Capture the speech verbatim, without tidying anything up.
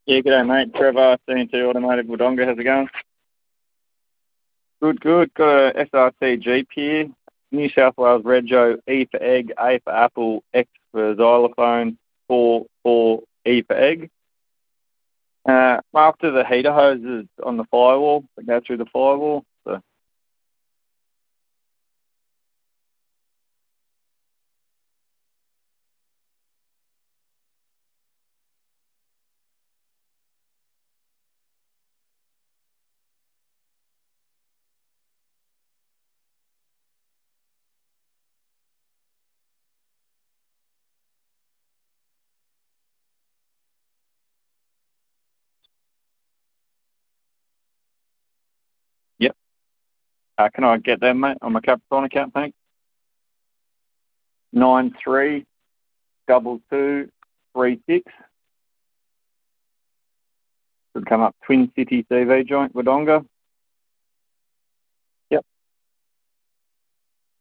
Yeah, g'day mate. Trevor, C N T Automotive Wodonga. How's it going? Good, good. Got a S R T Jeep here. New South Wales Rego, E for egg, A for apple, X for xylophone, four, four, E for egg. Uh, after the heater hoses on the firewall, that go through the firewall. So, yep. Uh, can I get them, mate, on my Capricorn account, thanks? Nine three double two three six. Should come up Twin City C V joint, Wodonga.